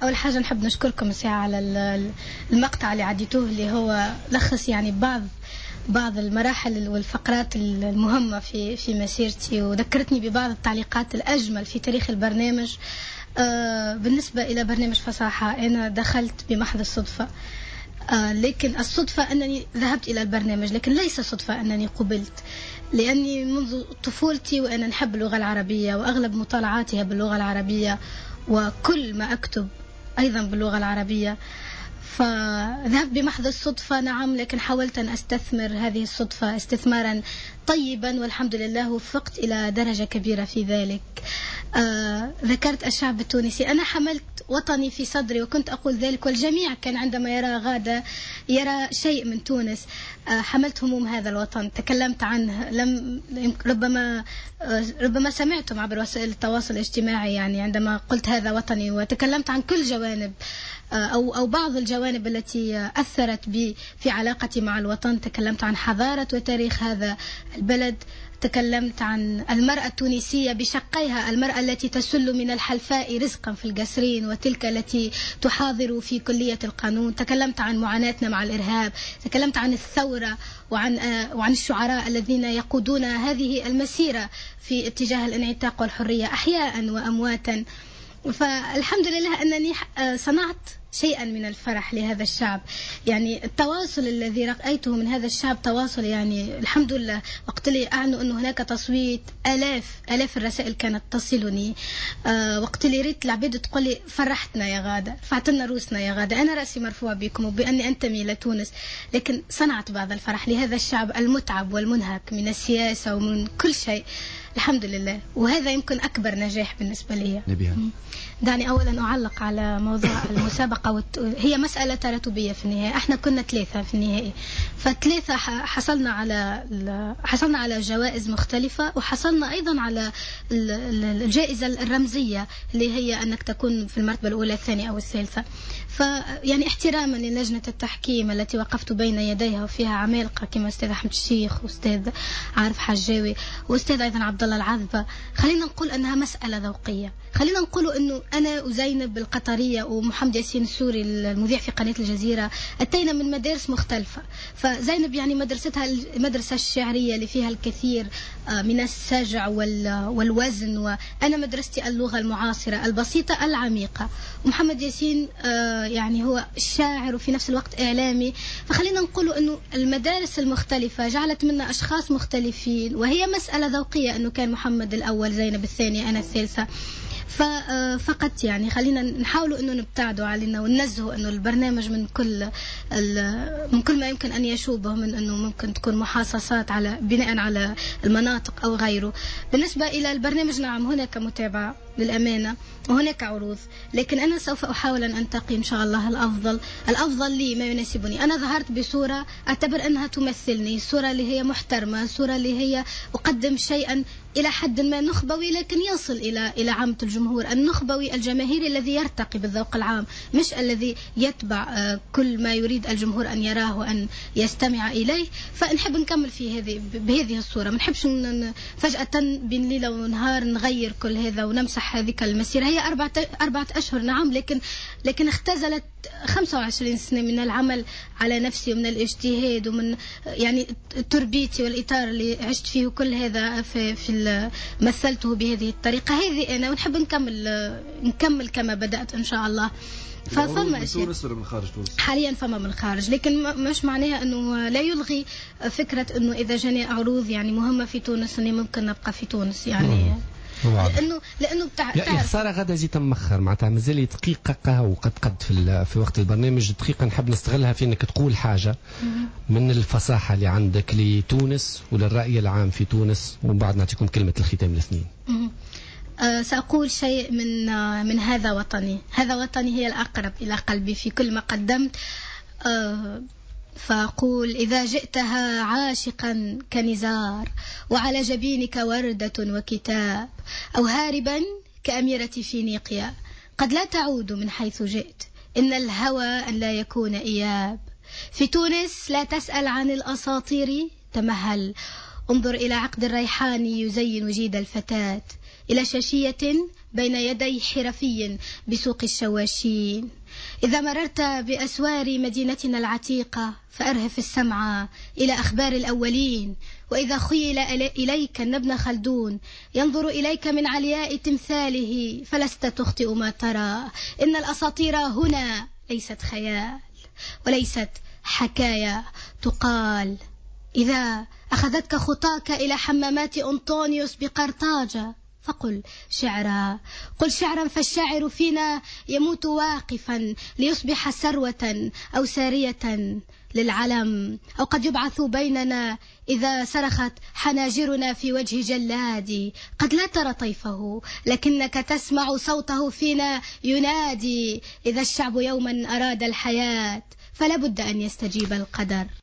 أول حاجة نحب نشكركم ساعة على المقطع اللي عديتوه، اللي هو لخص يعني بعض المراحل والفقرات المهمة في مسيرتي، وذكرتني ببعض التعليقات الأجمل في تاريخ البرنامج. بالنسبة إلى برنامج فصاحة أنا دخلت بمحض الصدفة، لكن الصدفة أنني ذهبت إلى البرنامج، لكن ليس صدفة أنني قبلت، لأني منذ طفولتي وأنا نحب اللغة العربية، وأغلب مطالعاتها باللغة العربية، وكل ما أكتب أيضا باللغة العربية. فذهبت بمحض الصدفة نعم، لكن حاولت أن أستثمر هذه الصدفة استثمارا طيبا، والحمد لله وفقت إلى درجة كبيرة في ذلك. ذكرت الشعب التونسي، أنا حملت وطني في صدري وكنت أقول ذلك، والجميع كان عندما يرى غادة يرى شيء من تونس. حملت هموم هذا الوطن، تكلمت عنه، ربما سمعتم عبر وسائل التواصل الاجتماعي يعني عندما قلت هذا وطني، وتكلمت عن كل جوانب أو بعض الجوانب التي أثرت بي في علاقتي مع الوطن. تكلمت عن حضارة وتاريخ هذا البلد، تكلمت عن المرأة التونسية بشقيها، المرأة التي تسل من الحلفاء رزقا في القصرين، وتلك التي تحاضر في كلية القانون. تكلمت عن معاناتنا مع الإرهاب، تكلمت عن الثورة وعن الشعراء الذين يقودون هذه المسيرة في اتجاه الانعتاق والحرية أحياء وأمواتا. فالحمد لله أنني صنعت شيئا من الفرح لهذا الشعب. يعني التواصل الذي رأيته من هذا الشعب تواصل، يعني الحمد لله. وقت اللي أعنوا أنه هناك تصويت، آلاف الرسائل كانت تصلني. وقت اللي ريت العبيد تقول لي فرحتنا يا غادة، رفعت لنا روسنا يا غادة، أنا رأسي مرفوع بكم وبأني أنتمي إلى تونس. لكن صنعت بعض الفرح لهذا الشعب المتعب والمنهك من السياسة ومن كل شيء، الحمد لله. وهذا يمكن أكبر نجاح بالنسبة لي. نبيها، دعني أولا أعلق على موضوع المسابقة. هي مسألة تراتبية في النهاية، احنا كنا 3 في النهاية، ف3 حصلنا على جوائز مختلفة، وحصلنا أيضا على الجائزة الرمزية اللي هي أنك تكون في المرتبة الأولى الثانية أو الثالثة. فيعني احتراما للجنة التحكيم التي وقفت بين يديها، وفيها عمالقة كما أستاذ أحمد الشيخ وأستاذ عارف حجاوي وأستاذ أيضا عبد الله العذبة، خلينا نقول أنها مسألة ذوقية. خلينا نقول أنه أنا وزينب القطرية ومحمد ياسين السوري المذيع في قناة الجزيرة أتينا من مدارس مختلفة. فزينب يعني مدرستها المدرسة الشعرية اللي فيها الكثير من السجع والوزن، وأنا مدرستي اللغة المعاصرة البسيطة العميقة. ومحمد ياسين يعني هو الشاعر وفي نفس الوقت إعلامي. فخلينا نقول أنه المدارس المختلفة جعلت منا أشخاص مختلفين، وهي مسألة ذوقية أنه كان محمد الأول، زينب الثانية، أنا الثالثة. فقط يعني خلينا نحاولوا أنه نبتعدوا علينا وننزهوا أنه البرنامج من كل ما يمكن أن يشوبه من أنه ممكن تكون محاصصات على بناء على المناطق أو غيره. بالنسبة إلى البرنامج نعم هناك متابعة للأمانة وهناك عروض، لكن أنا سوف أحاول أن أنتقي إن شاء الله الأفضل لي ما يناسبني. أنا ظهرت بصورة أعتبر أنها تمثلني، صورة اللي هي محترمة، صورة اللي هي أقدم شيئا إلى حد ما نخبوي، لكن يصل إلى عامة الجمهور النخبوي الجماهيري الذي يرتقي بالذوق العام، مش الذي يتبع كل ما يريد الجمهور أن يراه وأن يستمع إليه. فنحب نكمل بهذه الصورة، ما نحبش فجأة بين ليلة ونهار نغير كل هذا ونمسح هذه المسيرة. هي 4 أشهر نعم، لكن اختزلت 25 سنة من العمل على نفسي ومن الاجتهاد ومن يعني تربيتي والإطار اللي عشت فيه، كل هذا في مثلته بهذه الطريقة. هذه أنا ونحب نكمل كما بدأت إن شاء الله. فما تونس ولا من خارج تونس؟ حاليا فما من الخارج، لكن مش معناها أنه لا يلغي فكرة أنه إذا جاني عروض يعني مهمة في تونس أني ممكن نبقى في تونس يعني. لانه يا خساره غدا زيت مخر معناتها مازال دقيقه وقد في وقت البرنامج دقيقه نحب نستغلها في انك تقول حاجه من الفصاحه اللي عندك لتونس وللراي العام في تونس، ومن بعد نعطيكم كلمه الختام الاثنين. سأقول شيء من هذا وطني هي الأقرب إلى قلبي في كل ما قدمت. فأقول إذا جئتها عاشقا كنزار وعلى جبينك وردة وكتاب، أو هاربا كأميرة فينيقيا، قد لا تعود من حيث جئت، إن الهوى أن لا يكون إياب. في تونس لا تسأل عن الأساطير، تمهل انظر إلى عقد الريحان يزين جيد الفتاة. إلى شاشية بين يدي حرفي بسوق الشواشين. إذا مررت بأسوار مدينتنا العتيقة فأرهف السمع إلى أخبار الأولين. وإذا خيل إليك أن ابن خلدون ينظر إليك من علياء تمثاله فلست تخطئ ما ترى. إن الأساطير هنا ليست خيال وليست حكاية. تقال إذا أخذتك خطاك إلى حمامات أنطونيوس بقرطاجة فقل شعرا. قل شعرا، فالشاعر فينا يموت واقفا ليصبح سروة أو سارية للعلم، أو قد يبعث بيننا إذا صرخت حناجرنا في وجه جلادي. قد لا ترى طيفه لكنك تسمع صوته فينا ينادي. إذا الشعب يوما أراد الحياة فلا بد أن يستجيب القدر.